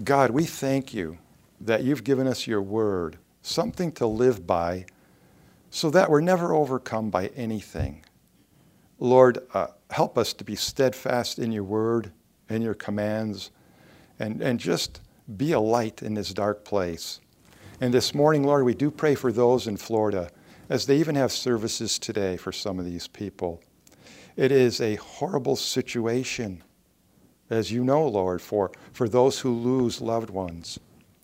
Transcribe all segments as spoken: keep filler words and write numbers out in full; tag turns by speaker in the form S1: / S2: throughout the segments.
S1: God, we thank you that you've given us your word, something to live by, so that we're never overcome by anything. Lord, uh, help us to be steadfast in your word and your commands, and, and just be a light in this dark place. And this morning, Lord, we do pray for those in Florida, as they even have services today for some of these people. It is a horrible situation, as you know, Lord, for, for those who lose loved ones.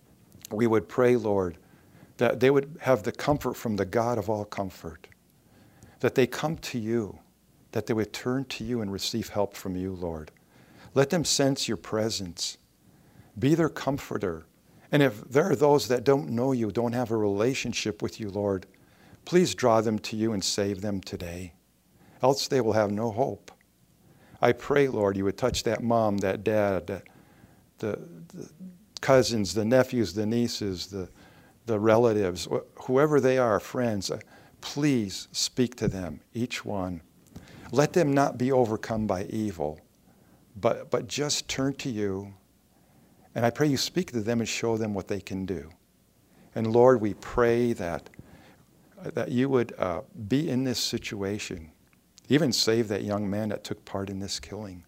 S1: We would pray, Lord, that they would have the comfort from the God of all comfort, that they come to you, that they would turn to you and receive help from you, Lord. Let them sense your presence. Be their comforter. And if there are those that don't know you, don't have a relationship with you, Lord, please draw them to you and save them today. Else they will have no hope. I pray, Lord, you would touch that mom, that dad, that, the, the cousins, the nephews, the nieces, the, the relatives, whoever they are, friends. Please speak to them, each one. Let them not be overcome by evil, but, but just turn to you. And I pray you speak to them and show them what they can do. And Lord, we pray that, that you would uh, be in this situation. Even save that young man that took part in this killing.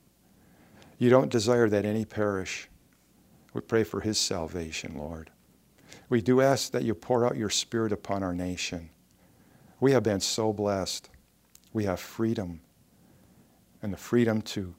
S1: You don't desire that any perish. We pray for his salvation, Lord. We do ask that you pour out your Spirit upon our nation. We have been so blessed. We have freedom, and the freedom to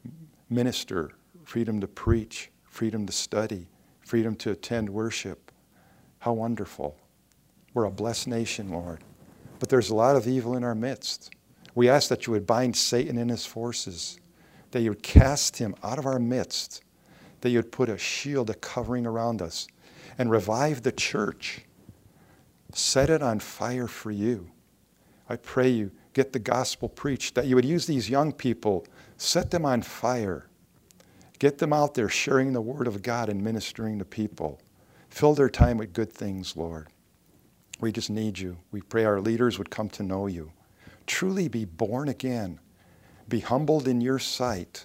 S1: minister, freedom to preach, freedom to study, freedom to attend worship. How wonderful. We're a blessed nation, Lord. But there's a lot of evil in our midst. We ask that you would bind Satan and his forces, that you would cast him out of our midst, that you would put a shield, a covering around us, and revive the church. Set it on fire for you. I pray you get the gospel preached, that you would use these young people, set them on fire. Get them out there sharing the word of God and ministering to people. Fill their time with good things, Lord. We just need you. We pray our leaders would come to know you. Truly be born again. Be humbled in your sight.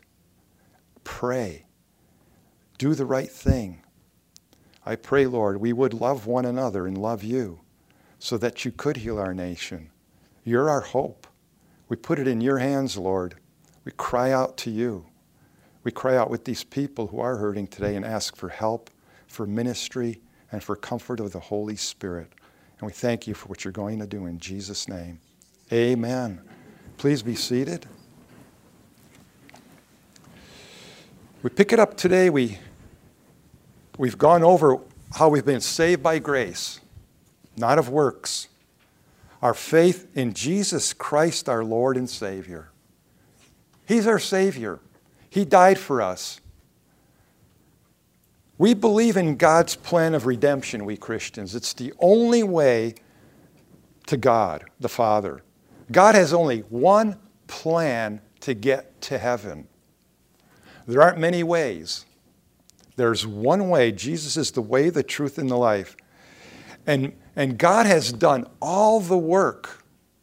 S1: Pray. Do the right thing. I pray, Lord, we would love one another and love you so that you could heal our nation. You're our hope. We put it in your hands, Lord. We cry out to you. We cry out with these people who are hurting today and ask for help, for ministry, and for comfort of the Holy Spirit. And we thank you for what you're going to do in Jesus' name. Amen. Please be seated. We pick it up today. We, we've gone over how we've been saved by grace, not of works. Our faith in Jesus Christ, our Lord and Savior. He's our Savior. He died for us. We believe in God's plan of redemption, we Christians. It's the only way to God, the Father. God has only one plan to get to heaven. There aren't many ways. There's one way. Jesus is the way, the truth, and the life. And, and God has done all the work.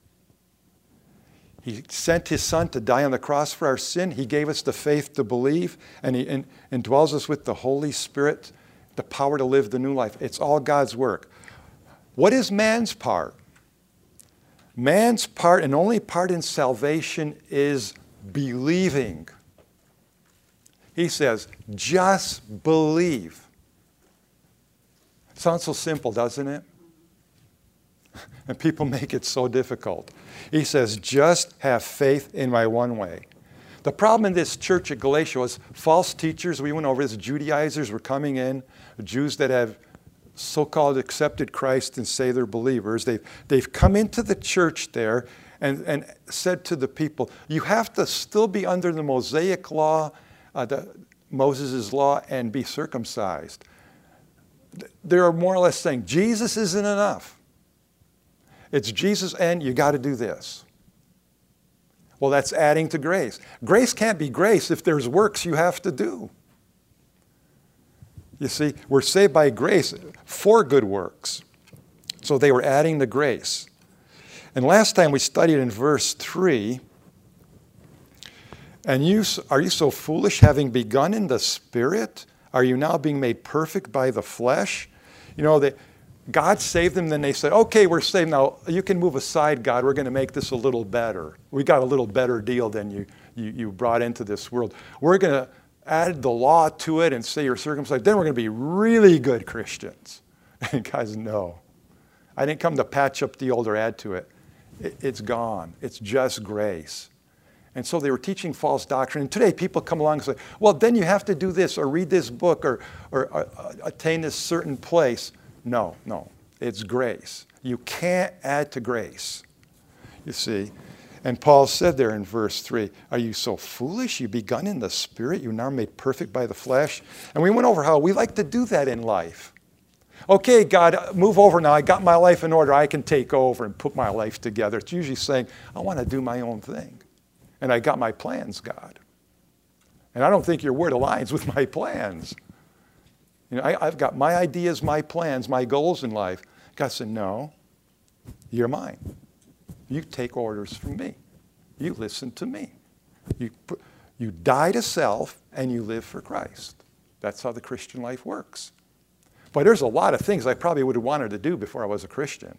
S1: He sent his Son to die on the cross for our sin. He gave us the faith to believe, and he and, indwells us with the Holy Spirit, the power to live the new life. It's all God's work. What is man's part? Man's part and only part in salvation is believing. He says, just believe. Sounds so simple, doesn't it? And people make it so difficult. He says, just have faith in my one way. The problem in this church at Galatia was false teachers. We went over this. Judaizers were coming in, Jews that have so-called accepted Christ and say they're believers. They've, they've come into the church there and, and said to the people, you have to still be under the Mosaic law, uh, the, Moses' law, and be circumcised. They're more or less saying, Jesus isn't enough. It's Jesus and you got to do this. Well, that's adding to grace. Grace can't be grace if there's works you have to do. You see, we're saved by grace for good works. So they were adding to grace. And last time we studied in verse three, and you are you so foolish, having begun in the Spirit? Are you now being made perfect by the flesh? You know, that God saved them, then they said, okay, we're saved. Now, you can move aside, God. We're going to make this a little better. We got a little better deal than you, you, you brought into this world. We're going to add the law to it and say you're circumcised. Then we're going to be really good Christians. And God says, no. I didn't come to patch up the old or add to it. it. It's gone. It's just grace. And so they were teaching false doctrine. And today people come along and say, well, then you have to do this or read this book or, or uh, attain this certain place. No, no. It's grace. You can't add to grace. You see? And Paul said there in verse three, are you so foolish? You begun in the spirit, you now made perfect by the flesh. And we went over how we like to do that in life. Okay, God, move over now. I got my life in order. I can take over and put my life together. It's usually saying, I want to do my own thing. And I got my plans, God. And I don't think your word aligns with my plans. You know, I, I've got my ideas, my plans, my goals in life. God said, no, you're mine. You take orders from me. You listen to me. You, you die to self and you live for Christ. That's how the Christian life works. But there's a lot of things I probably would have wanted to do before I was a Christian.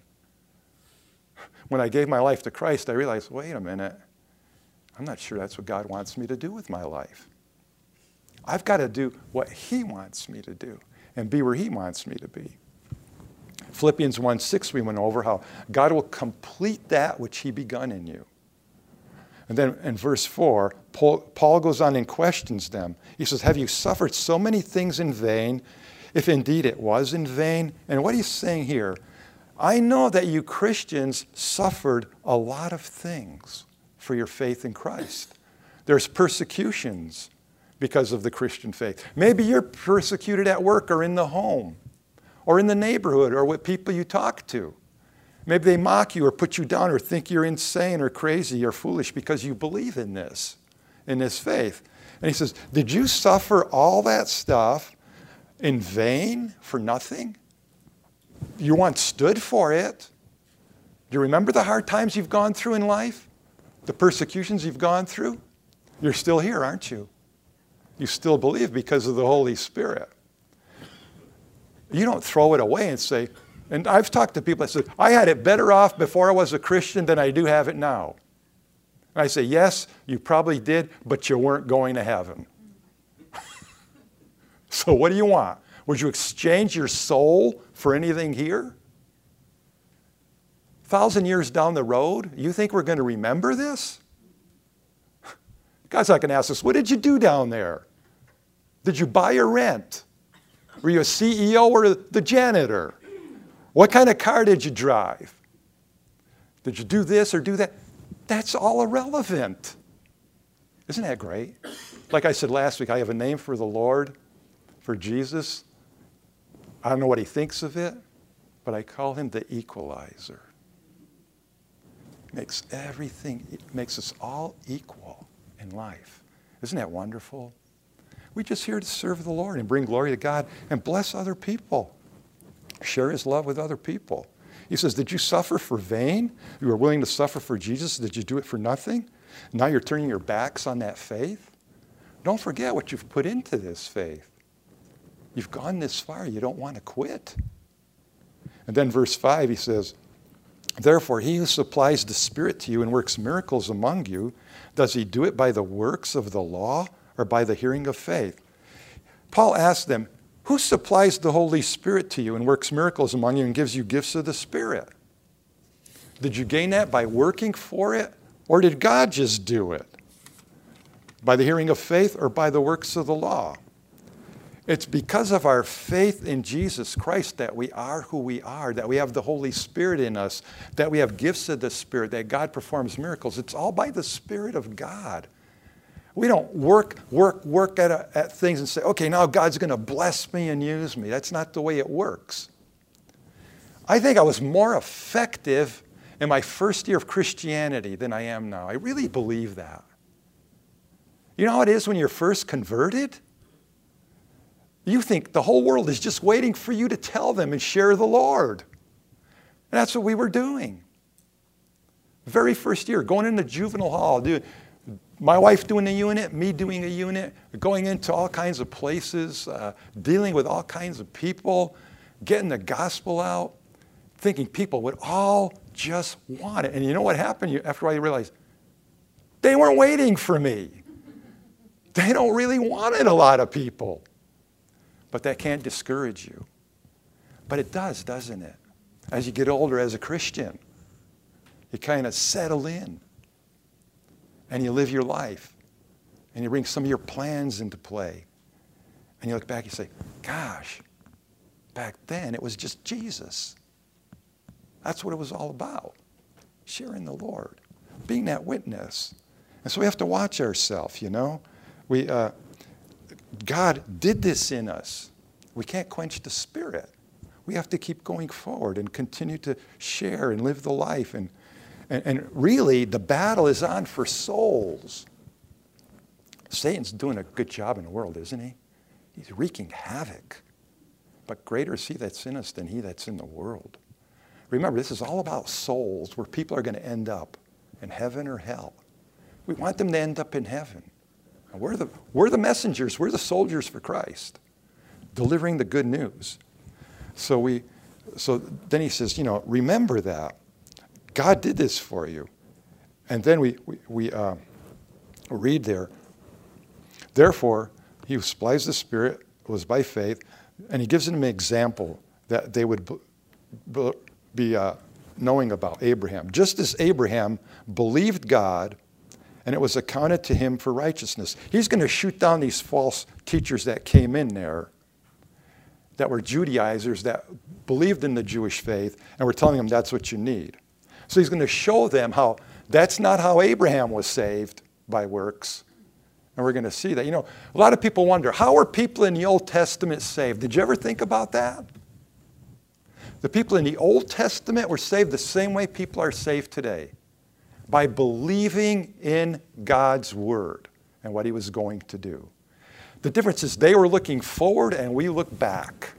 S1: When I gave my life to Christ, I realized, wait a minute, I'm not sure that's what God wants me to do with my life. I've got to do what He wants me to do and be where He wants me to be. Philippians one six, we went over how God will complete that which He begun in you. And then in verse four, Paul, Paul goes on and questions them. He says, have you suffered so many things in vain, if indeed it was in vain? And what he's saying here, I know that you Christians suffered a lot of things for your faith in Christ. There's persecutions because of the Christian faith. Maybe you're persecuted at work or in the home or in the neighborhood or with people you talk to. Maybe they mock you or put you down or think you're insane or crazy or foolish because you believe in this, in this faith. And he says, did you suffer all that stuff in vain for nothing? You once stood for it. Do you remember the hard times you've gone through in life? The persecutions you've gone through? You're still here, aren't you? You still believe because of the Holy Spirit. You don't throw it away and say, and I've talked to people that say, I had it better off before I was a Christian than I do have it now. And I say, yes, you probably did, but you weren't going to heaven. So what do you want? Would you exchange your soul for anything here? A thousand years down the road, you think we're going to remember this? God's not going to ask us, what did you do down there? Did you buy or rent? Were you a C E O or the janitor? What kind of car did you drive? Did you do this or do that? That's all irrelevant. Isn't that great? Like I said last week, I have a name for the Lord, for Jesus. I don't know what He thinks of it, but I call Him the equalizer. Makes everything, it makes us all equal in life. Isn't that wonderful? We're just here to serve the Lord and bring glory to God and bless other people. Share His love with other people. He says, did you suffer for vain? You were willing to suffer for Jesus. Did you do it for nothing? Now you're turning your backs on that faith? Don't forget what you've put into this faith. You've gone this far. You don't want to quit. And then verse five, he says, therefore, He who supplies the Spirit to you and works miracles among you, does He do it by the works of the law or by the hearing of faith? Paul asked them, who supplies the Holy Spirit to you and works miracles among you and gives you gifts of the Spirit? Did you gain that by working for it, or did God just do it? By the hearing of faith or by the works of the law? It's because of our faith in Jesus Christ that we are who we are, that we have the Holy Spirit in us, that we have gifts of the Spirit, that God performs miracles. It's all by the Spirit of God. We don't work, work, work at, a, at things and say, okay, now God's going to bless me and use me. That's not the way it works. I think I was more effective in my first year of Christianity than I am now. I really believe that. You know how it is when you're first converted? You think the whole world is just waiting for you to tell them and share the Lord. And that's what we were doing. Very first year, going into juvenile hall, doing my wife doing a unit, me doing a unit, going into all kinds of places, uh, dealing with all kinds of people, getting the gospel out, thinking people would all just want it. And you know what happened? You, after a while you realize, they weren't waiting for me. They don't really want it, a lot of people. But that can't discourage you. But it does, doesn't it? As you get older as a Christian, you kind of settle in. And you live your life. And you bring some of your plans into play. And you look back and you say, gosh, back then it was just Jesus. That's what it was all about. Sharing the Lord. Being that witness. And so we have to watch ourselves, you know. We, uh, God did this in us. We can't quench the Spirit. We have to keep going forward and continue to share and live the life. And, and, and really, the battle is on for souls. Satan's doing a good job in the world, isn't he? He's wreaking havoc. But greater is he that's in us than he that's in the world. Remember, this is all about souls, where people are going to end up in heaven or hell. We want them to end up in heaven. And we're the, we're the messengers. We're the soldiers for Christ, delivering the good news. So we, so then he says, you know, remember that. God did this for you. And then we, we, we uh, read there, therefore, he who supplies the Spirit was by faith, and he gives them an example that they would be, be uh, knowing about Abraham. Just as Abraham believed God, and it was accounted to him for righteousness. He's going to shoot down these false teachers that came in there that were Judaizers that believed in the Jewish faith and were telling them that's what you need. So he's going to show them how that's not how Abraham was saved, by works. And we're going to see that. You know, a lot of people wonder, how were people in the Old Testament saved? Did you ever think about that? The people in the Old Testament were saved the same way people are saved today. By believing in God's word and what he was going to do. The difference is they were looking forward and we look back.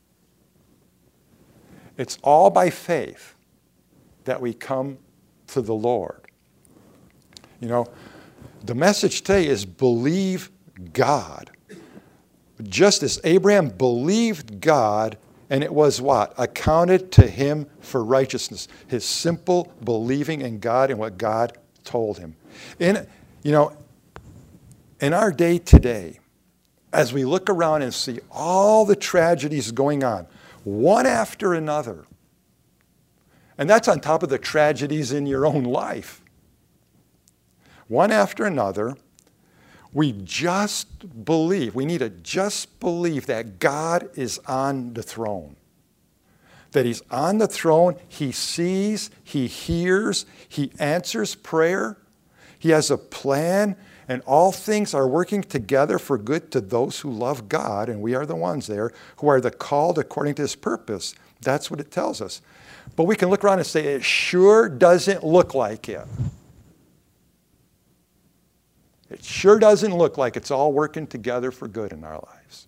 S1: It's all by faith that we come to the Lord. You know, the message today is believe God. Just as Abraham believed God, and it was what? Accounted to him for righteousness. His simple believing in God and what God told him. In, you know, in our day today, as we look around and see all the tragedies going on, one after another, and that's on top of the tragedies in your own life, one after another, we just believe, we need to just believe that God is on the throne. That he's on the throne, he sees, he hears, he answers prayer, he has a plan, and all things are working together for good to those who love God, and we are the ones there, who are the called according to his purpose. That's what it tells us. But we can look around and say, it sure doesn't look like it. It sure doesn't look like it's all working together for good in our lives.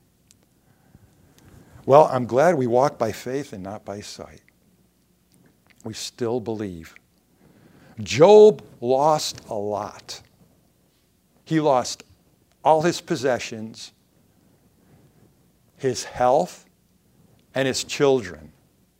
S1: Well, I'm glad we walk by faith and not by sight. We still believe. Job lost a lot. He lost all his possessions, his health, and his children.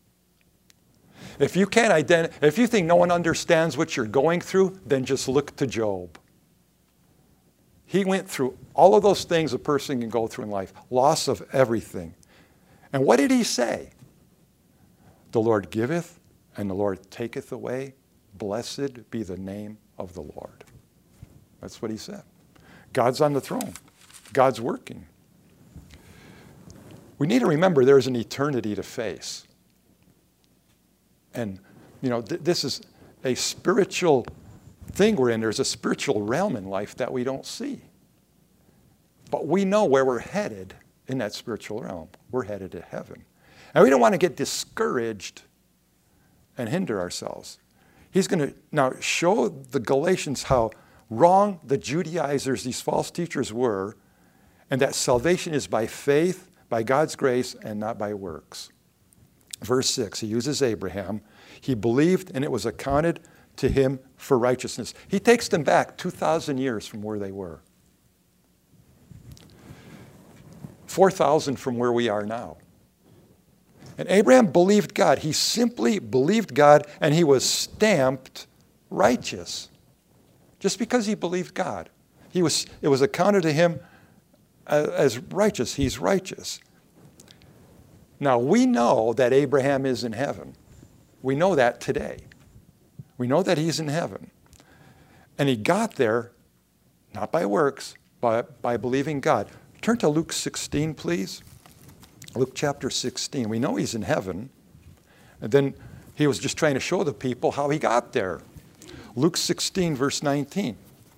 S1: If you can't identify, if you think no one understands what you're going through, then just look to Job. He went through all of those things a person can go through in life. Loss of everything. And what did he say? The Lord giveth and the Lord taketh away. Blessed be the name of the Lord. That's what he said. God's on the throne. God's working. We need to remember there's an eternity to face. And, you know, th- this is a spiritual thing we're in. There's a spiritual realm in life that we don't see. But we know where we're headed in that spiritual realm. We're headed to heaven. And we don't want to get discouraged and hinder ourselves. He's going to now show the Galatians how wrong the Judaizers, these false teachers, were, and that salvation is by faith, by God's grace, and not by works. Verse six, he uses Abraham. He believed, and it was accounted to him for righteousness. He takes them back two thousand years from where they were. four thousand from where we are now. And Abraham believed God. He simply believed God, and he was stamped righteous. Just because he believed God. He was, it was accounted to him as righteous. He's righteous. Now, we know that Abraham is in heaven. We know that today. We know that he's in heaven. And he got there, not by works, but by believing God. Turn to Luke sixteen, please. Luke chapter sixteen. We know he's in heaven. And then he was just trying to show the people how he got there. Luke sixteen, verse nineteen.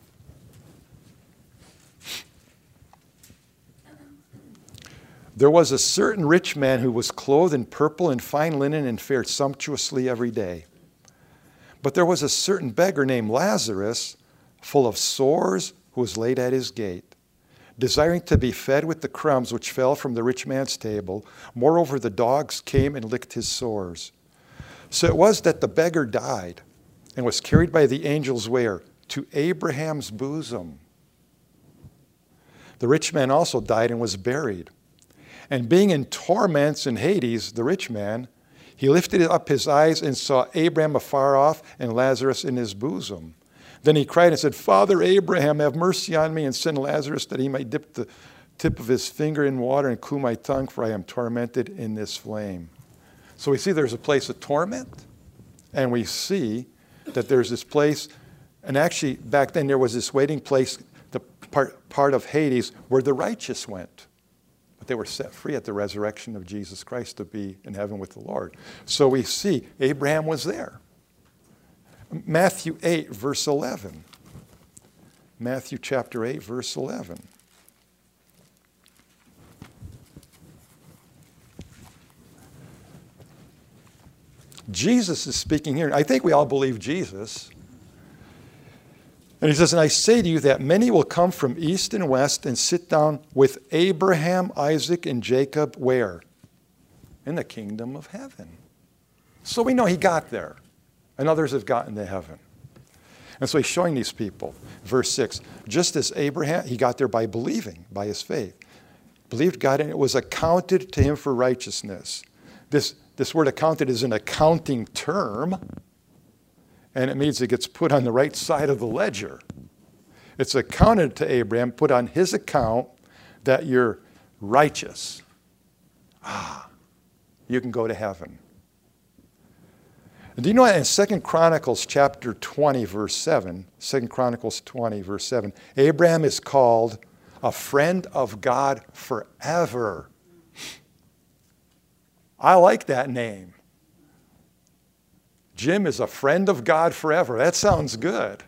S1: There was a certain rich man who was clothed in purple and fine linen and fared sumptuously every day. But there was a certain beggar named Lazarus, full of sores, who was laid at his gate, desiring to be fed with the crumbs which fell from the rich man's table. Moreover, the dogs came and licked his sores. So it was that the beggar died and was carried by the angels where? To Abraham's bosom. The rich man also died and was buried. And being in torments in Hades, the rich man, he lifted up his eyes and saw Abraham afar off and Lazarus in his bosom. Then he cried and said, Father Abraham, have mercy on me and send Lazarus that he might dip the tip of his finger in water and cool my tongue, for I am tormented in this flame. So we see there's a place of torment, and we see that there's this place, and actually back then there was this waiting place, the part, part of Hades, where the righteous went. But they were set free at the resurrection of Jesus Christ to be in heaven with the Lord. So we see Abraham was there. Matthew eight, verse eleven. Matthew chapter eight, verse eleven. Jesus is speaking here. I think we all believe Jesus. And he says, and I say to you that many will come from east and west and sit down with Abraham, Isaac, and Jacob where? In the kingdom of heaven. So we know he got there. And others have gotten to heaven. And so he's showing these people. Verse six, just as Abraham, he got there by believing, by his faith. Believed God, and it was accounted to him for righteousness. This, this word accounted is an accounting term. And it means it gets put on the right side of the ledger. It's accounted to Abraham, put on his account, that you're righteous. Ah, you can go to heaven. Do you know that in Second Chronicles chapter twenty, verse seven, Second Chronicles twenty, verse seven, Abraham is called a friend of God forever. I like that name. Jim is a friend of God forever. That sounds good.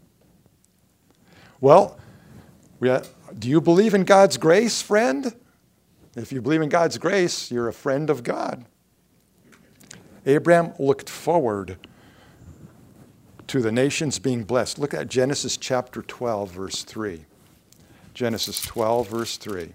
S1: Well, do you believe in God's grace, friend? If you believe in God's grace, you're a friend of God. Abraham looked forward to the nations being blessed. Look at Genesis chapter twelve, verse three. Genesis twelve, verse three.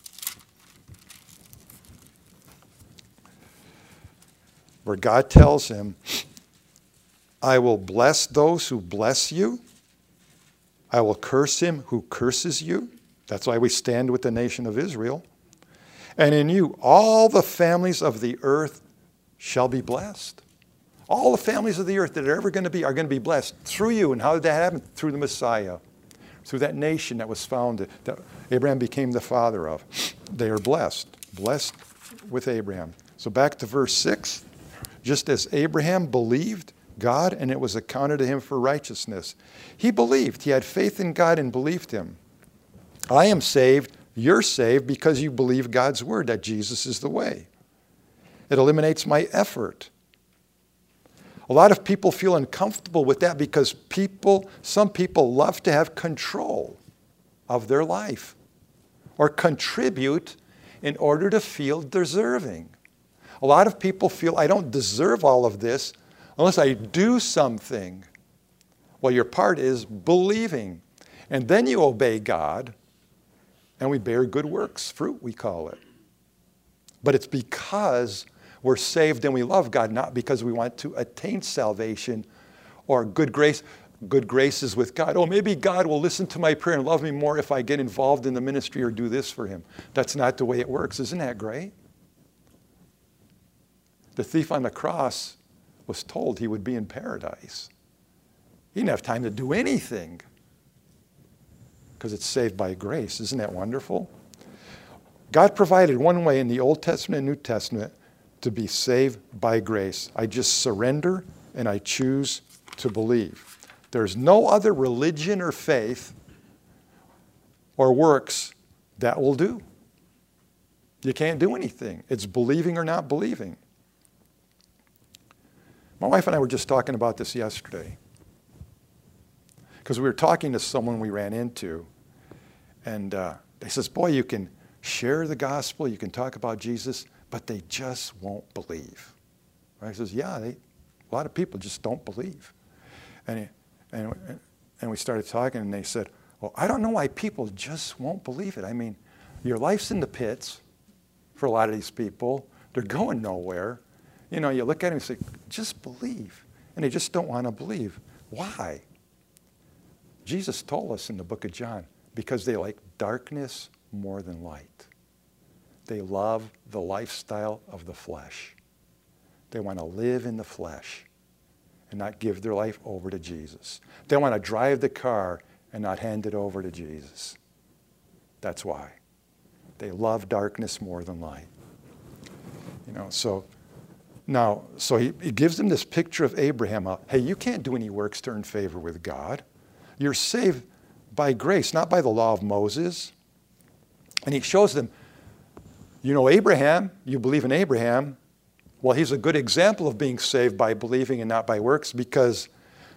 S1: Where God tells him, I will bless those who bless you. I will curse him who curses you. That's why we stand with the nation of Israel. And in you, all the families of the earth shall be blessed. All the families of the earth that are ever going to be are going to be blessed through you. And how did that happen? Through the Messiah. Through that nation that was founded, that Abraham became the father of. They are blessed. Blessed with Abraham. So back to verse six. Just as Abraham believed God, and it was accounted to him for righteousness. He believed. He had faith in God and believed him. I am saved. You're saved because you believe God's word, that Jesus is the way. It eliminates my effort. A lot of people feel uncomfortable with that because people, some people love to have control of their life or contribute in order to feel deserving. A lot of people feel, I don't deserve all of this unless I do something. Well, your part is believing. And then you obey God, and we bear good works, fruit we call it. But it's because we're saved and we love God, not because we want to attain salvation or good grace, good graces with God. Oh, maybe God will listen to my prayer and love me more if I get involved in the ministry or do this for him. That's not the way it works. Isn't that great? The thief on the cross was told he would be in paradise. He didn't have time to do anything because it's saved by grace. Isn't that wonderful? God provided one way in the Old Testament and New Testament to be saved by grace. I just surrender and I choose to believe. There's no other religion or faith or works that will do. You can't do anything. It's believing or not believing. My wife and I were just talking about this yesterday because we were talking to someone we ran into, and uh, they says, boy, you can share the gospel, you can talk about Jesus, but they just won't believe. I says, yeah, they, a lot of people just don't believe. And, and, and we started talking, and they said, well, I don't know why people just won't believe it. I mean, your life's in the pits for a lot of these people. They're going nowhere. You know, you look at them and say, just believe. And they just don't want to believe. Why? Jesus told us in the book of John, because they like darkness more than light. They love the lifestyle of the flesh. They want to live in the flesh and not give their life over to Jesus. They want to drive the car and not hand it over to Jesus. That's why. They love darkness more than light. You know, so now, so he, he gives them this picture of Abraham. Uh, hey, you can't do any works to earn favor with God. You're saved by grace, not by the law of Moses. And he shows them, you know Abraham, you believe in Abraham. Well, he's a good example of being saved by believing and not by works, because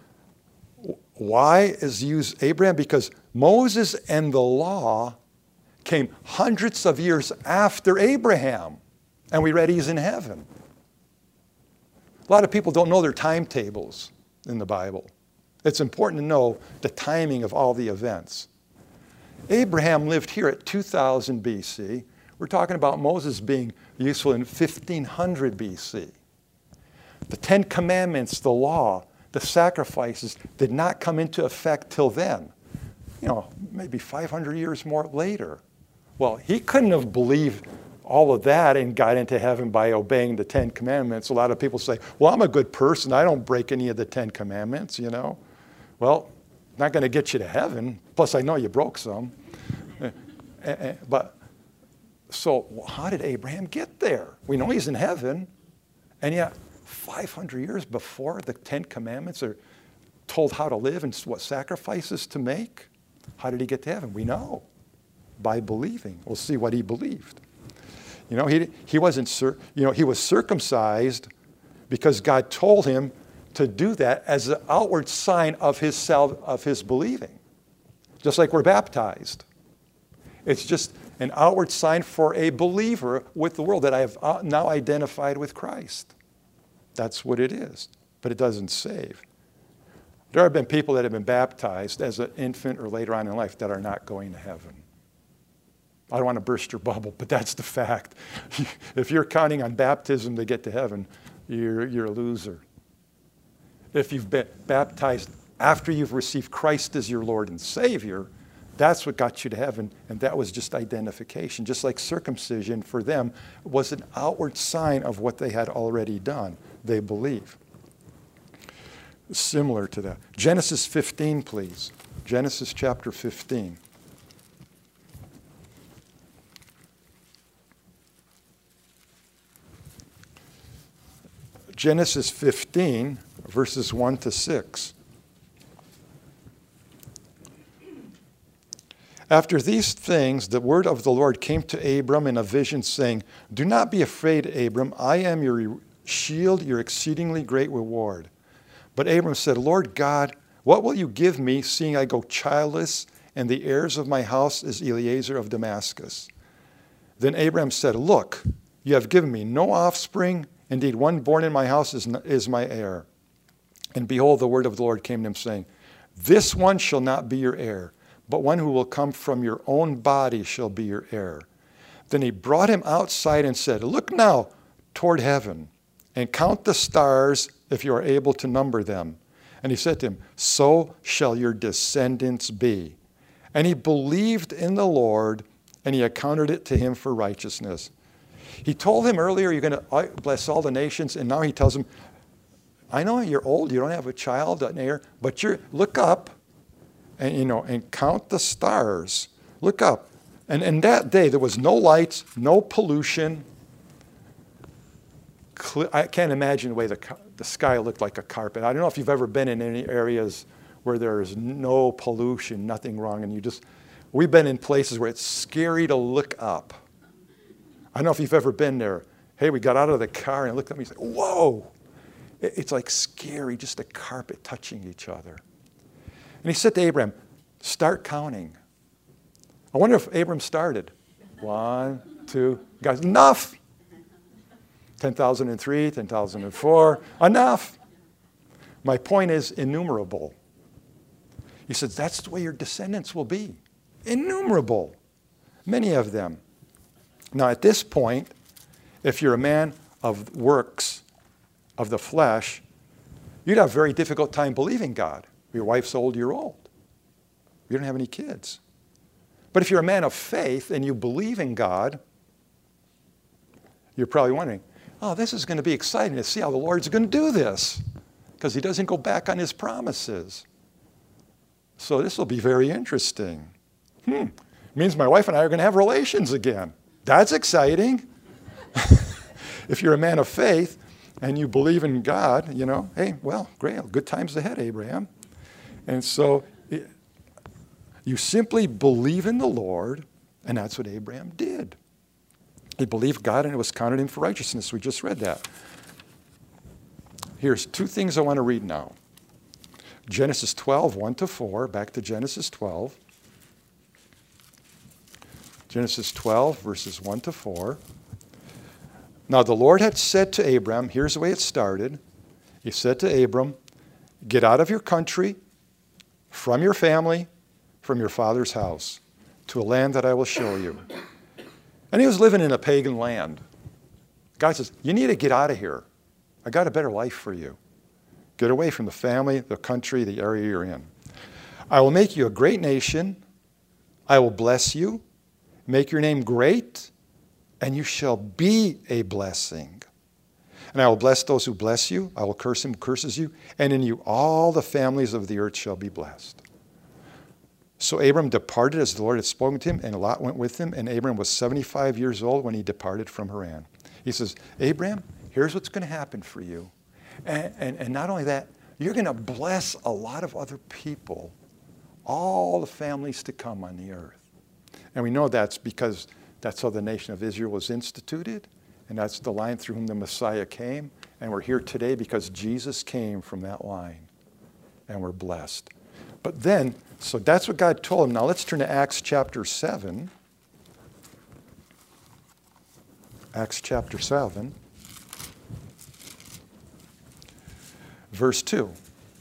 S1: why is used Abraham? Because Moses and the law came hundreds of years after Abraham. And we read he's in heaven. A lot of people don't know their timetables in the Bible. It's important to know the timing of all the events. Abraham lived here at two thousand B C. We're talking about Moses being useful in fifteen hundred B C. The Ten Commandments, the law, the sacrifices did not come into effect till then. You know, maybe five hundred years more later. Well, he couldn't have believed all of that and got into heaven by obeying the Ten Commandments. A lot of people say, well, I'm a good person. I don't break any of the Ten Commandments, you know. Well, not going to get you to heaven. Plus, I know you broke some. But so how did Abraham get there? We know he's in heaven. And yet, five hundred years before the Ten Commandments are told how to live and what sacrifices to make, how did he get to heaven? We know. By believing. We'll see what he believed. You know, he, he wasn't, cir- you know, he was circumcised because God told him to do that as an outward sign of his self, of his believing. Just like we're baptized. It's just an outward sign for a believer with the world that I have now identified with Christ. That's what it is. But it doesn't save. There have been people that have been baptized as an infant or later on in life that are not going to heaven. I don't want to burst your bubble, but that's the fact. If you're counting on baptism to get to heaven, you're, you're a loser. If you've been baptized after you've received Christ as your Lord and Savior, that's what got you to heaven, and that was just identification. Just like circumcision for them was an outward sign of what they had already done. They believe. Similar to that. Genesis fifteen, please. Genesis chapter fifteen. Genesis fifteen, verses one to six. After these things, the word of the Lord came to Abram in a vision, saying, do not be afraid, Abram. I am your shield, your exceedingly great reward. But Abram said, Lord God, what will you give me, seeing I go childless, and the heirs of my house is Eliezer of Damascus? Then Abram said, look, you have given me no offspring. Indeed, one born in my house is, is my heir. And behold, the word of the Lord came to him, saying, this one shall not be your heir, but one who will come from your own body shall be your heir. Then he brought him outside and said, look now toward heaven, and count the stars if you are able to number them. And he said to him, so shall your descendants be. And he believed in the Lord, and he accounted it to him for righteousness. He told him earlier, you're going to bless all the nations, and now he tells him, I know you're old, you don't have a child, an heir, but you're, look up and, you know, and count the stars. Look up. And in that day, there was no lights, no pollution. I can't imagine the way the, the sky looked like a carpet. I don't know if you've ever been in any areas where there is no pollution, nothing wrong, and you just, we've been in places where it's scary to look up. I don't know if you've ever been there. Hey, we got out of the car and looked up and you say, whoa. It's like scary, just a carpet touching each other. And he said to Abraham, start counting. I wonder if Abraham started. One, two, guys, enough. ten thousand three, ten thousand four, enough. My point is innumerable. He says, that's the way your descendants will be. Innumerable. Many of them. Now at this point, if you're a man of works, of the flesh, you'd have a very difficult time believing God. Your wife's old, you're old. You don't have any kids. But if you're a man of faith and you believe in God, you're probably wondering, oh, this is going to be exciting to see how the Lord's going to do this, because he doesn't go back on his promises. So this will be very interesting. Hmm. It means my wife and I are going to have relations again. That's exciting. If you're a man of faith and you believe in God, you know, hey, well, great, good times ahead, Abraham. And so it, you simply believe in the Lord, and that's what Abraham did. He believed God, and it was counted him for righteousness. We just read that. Here's two things I want to read now. Genesis twelve, one to four, back to Genesis twelve. Genesis twelve, verses one to four. Now the Lord had said to Abram, here's the way it started. He said to Abram, get out of your country, from your family, from your father's house, to a land that I will show you. And he was living in a pagan land. God says, you need to get out of here. I got a better life for you. Get away from the family, the country, the area you're in. I will make you a great nation. I will bless you, make your name great, and you shall be a blessing. And I will bless those who bless you. I will curse him who curses you. And in you all the families of the earth shall be blessed. So Abram departed as the Lord had spoken to him, and Lot went with him. And Abram was seventy-five years old when he departed from Haran. He says, Abram, here's what's going to happen for you. And, and, and not only that, you're going to bless a lot of other people, all the families to come on the earth. And we know that's because that's how the nation of Israel was instituted. And that's the line through whom the Messiah came. And we're here today because Jesus came from that line. And we're blessed. But then, so that's what God told him. Now let's turn to Acts chapter seven. Acts chapter seven. Verse two.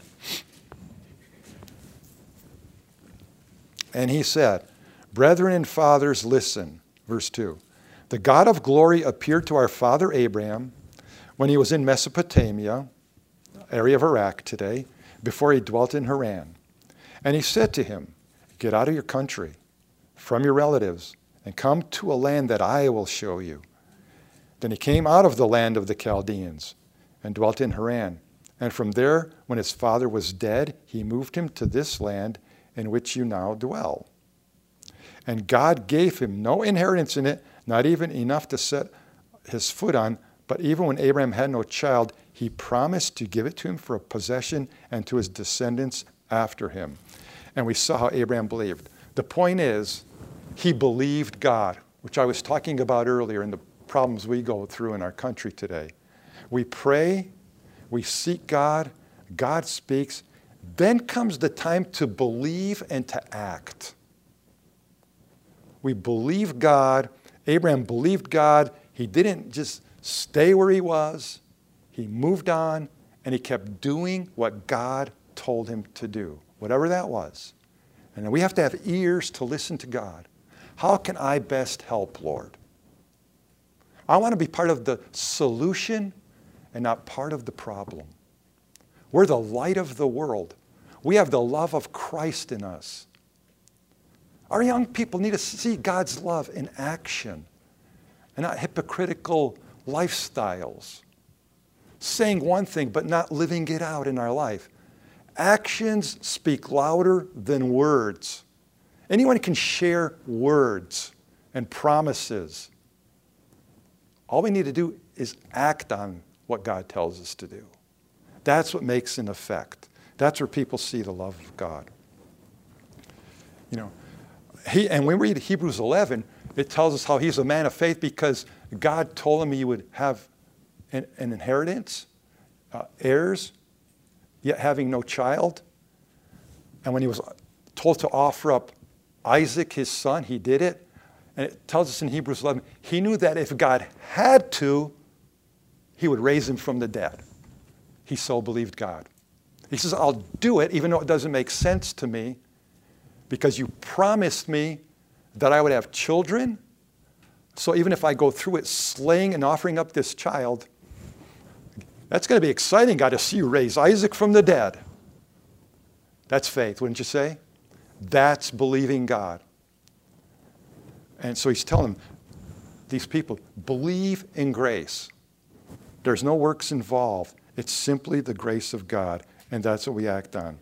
S1: And he said, brethren and fathers, listen. Verse two. The God of glory appeared to our father Abraham when he was in Mesopotamia, area of Iraq today, before he dwelt in Haran. And he said to him, get out of your country, from your relatives, and come to a land that I will show you. Then he came out of the land of the Chaldeans and dwelt in Haran. And from there, when his father was dead, he moved him to this land in which you now dwell. And God gave him no inheritance in it, not even enough to set his foot on. But even when Abraham had no child, he promised to give it to him for a possession and to his descendants after him. And we saw how Abraham believed. The point is, he believed God, which I was talking about earlier in the problems we go through in our country today. We pray, we seek God, God speaks. Then comes the time to believe and to act. We believe God. Abraham believed God. He didn't just stay where he was. He moved on, and he kept doing what God told him to do, whatever that was. And we have to have ears to listen to God. How can I best help, Lord? I want to be part of the solution and not part of the problem. We're the light of the world. We have the love of Christ in us. Our young people need to see God's love in action and not hypocritical lifestyles. Saying one thing but not living it out in our life. Actions speak louder than words. Anyone can share words and promises. All we need to do is act on what God tells us to do. That's what makes an effect. That's where people see the love of God. You know, he, and when we read Hebrews eleven, it tells us how he's a man of faith because God told him he would have an, an inheritance, uh, heirs, yet having no child. And when he was told to offer up Isaac, his son, he did it. And it tells us in Hebrews eleven, he knew that if God had to, he would raise him from the dead. He so believed God. He says, I'll do it even though it doesn't make sense to me because you promised me that I would have children. So even if I go through it slaying and offering up this child, that's going to be exciting, God, to see you raise Isaac from the dead. That's faith, wouldn't you say? That's believing God. And so he's telling these people, believe in grace. There's no works involved. It's simply the grace of God, and that's what we act on.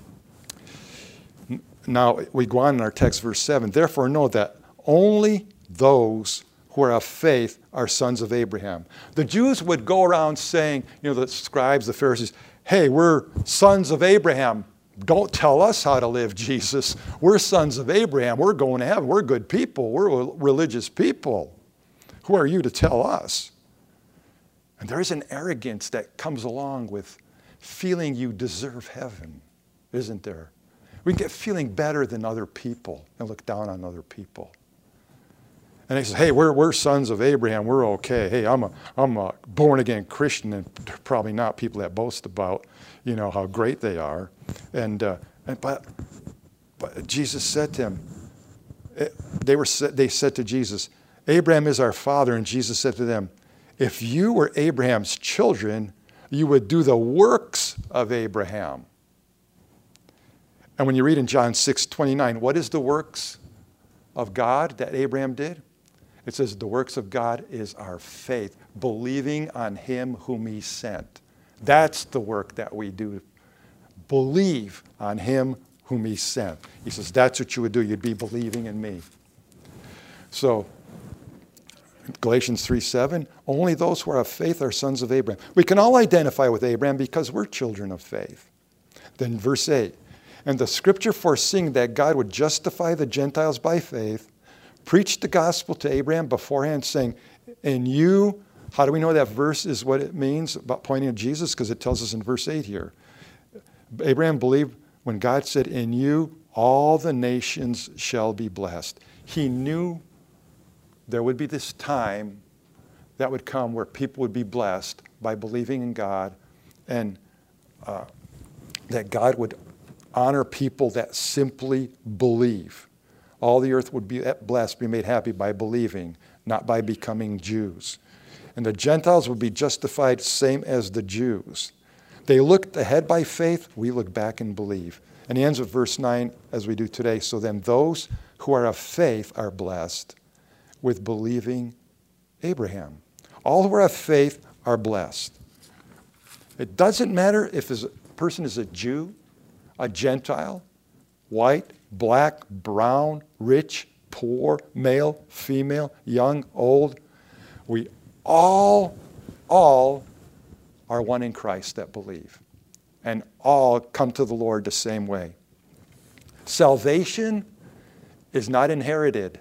S1: Now, we go on in our text, verse seven. Therefore, know that only those who are of faith are sons of Abraham. The Jews would go around saying, you know, the scribes, the Pharisees, hey, we're sons of Abraham. Don't tell us how to live, Jesus. We're sons of Abraham. We're going to heaven. We're good people. We're religious people. Who are you to tell us? And there is an arrogance that comes along with feeling you deserve heaven, isn't there? We get feeling better than other people and look down on other people. And they say, hey, we're, we're sons of Abraham. We're okay. Hey, I'm a, I'm a born-again Christian, and probably not people that boast about, you know, how great they are. And, uh, and but, but Jesus said to him, they, were, they said to Jesus, Abraham is our father. And Jesus said to them, if you were Abraham's children, you would do the works of Abraham. And when you read in John six twenty-nine, what is the works of God that Abraham did? It says the works of God is our faith, believing on him whom he sent. That's the work that we do. Believe on him whom he sent. He says that's what you would do. You'd be believing in me. So, Galatians three seven, only those who are of faith are sons of Abraham. We can all identify with Abraham because we're children of faith. Then verse eight, and the scripture foreseeing that God would justify the Gentiles by faith, preached the gospel to Abraham beforehand, saying, in you, how do we know that verse is what it means about pointing to Jesus? Because it tells us in verse eight here. Abraham believed when God said, in you, all the nations shall be blessed. He knew there would be this time that would come where people would be blessed by believing in God, and uh, that God would honor people that simply believe. All the earth would be blessed, be made happy by believing, not by becoming Jews. And the Gentiles would be justified same as the Jews. They looked ahead by faith, we look back and believe. And he ends with verse nine as we do today. So then those who are of faith are blessed with believing Abraham. All who are of faith are blessed. It doesn't matter if a person is a Jew, a Gentile, white, black, brown, rich, poor, male, female, young, old. We all, all are one in Christ that believe. And all come to the Lord the same way. Salvation is not inherited.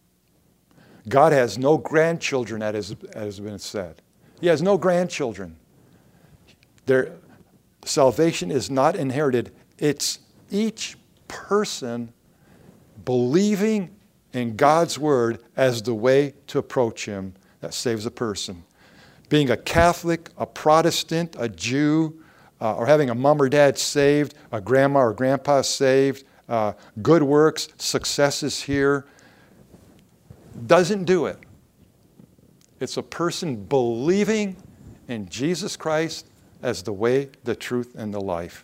S1: God has no grandchildren, as has been said. He has no grandchildren. There, salvation is not inherited. It's each person believing in God's word as the way to approach him that saves a person. Being a Catholic, a Protestant, a Jew, uh, or having a mom or dad saved, a grandma or grandpa saved, uh, good works, successes here, doesn't do it. It's a person believing in Jesus Christ as the way, the truth, and the life.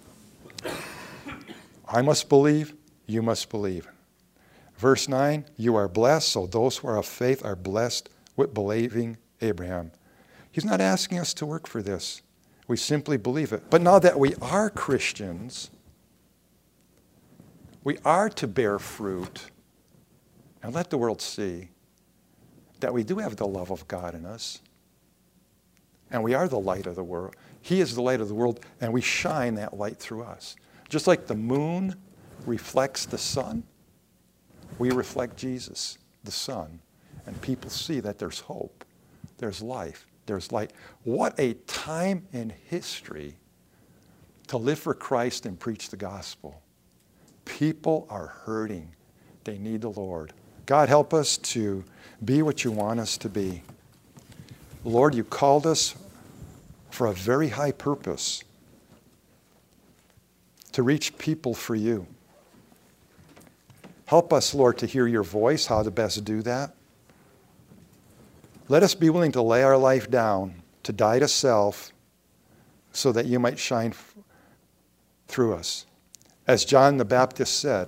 S1: I must believe, you must believe. Verse nine, you are blessed, so those who are of faith are blessed with believing Abraham. He's not asking us to work for this. We simply believe it. But now that we are Christians, we are to bear fruit and let the world see that we do have the love of God in us. And we are the light of the world. He is the light of the world, and we shine that light through us. Just like the moon reflects the sun, we reflect Jesus, the sun. And people see that there's hope, there's life, there's light. What a time in history to live for Christ and preach the gospel. People are hurting. They need the Lord. God, help us to be what you want us to be. Lord, you called us for a very high purpose, to reach people for you. Help us, Lord, to hear your voice, how to best do that. Let us be willing to lay our life down, to die to self, so that you might shine f- through us. As John the Baptist said,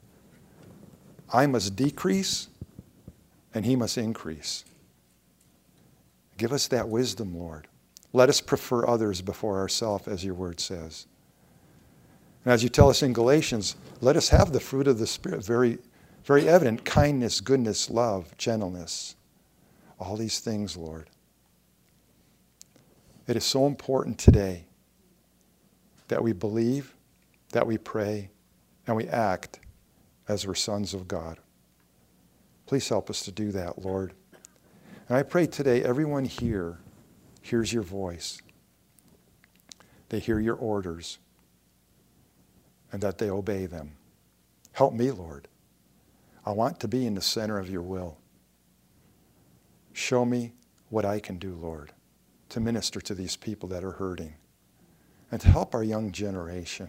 S1: I must decrease and he must increase. Give us that wisdom, Lord. Let us prefer others before ourselves, as your word says. And as you tell us in Galatians, let us have the fruit of the Spirit, very, very evident, kindness, goodness, love, gentleness. All these things, Lord. It is so important today that we believe, that we pray, and we act as we're sons of God. Please help us to do that, Lord. And I pray today everyone here hears your voice. They hear your orders, and that they obey them. Help me, Lord. I want to be in the center of your will. Show me what I can do, Lord, to minister to these people that are hurting and to help our young generation.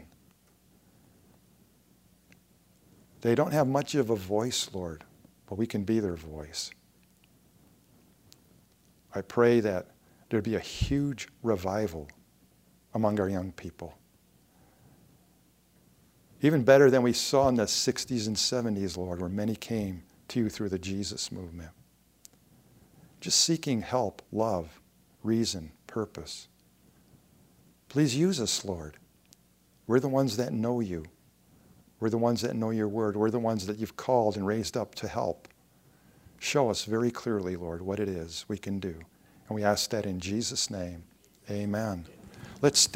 S1: They don't have much of a voice, Lord, but we can be their voice. I pray that there'd be a huge revival among our young people. Even better than we saw in the sixties and seventies, Lord, where many came to you through the Jesus movement. Just seeking help, love, reason, purpose. Please use us, Lord. We're the ones that know you. We're the ones that know your word. We're the ones that you've called and raised up to help. Show us very clearly, Lord, what it is we can do. And we ask that in Jesus' name. Amen. Let's stand.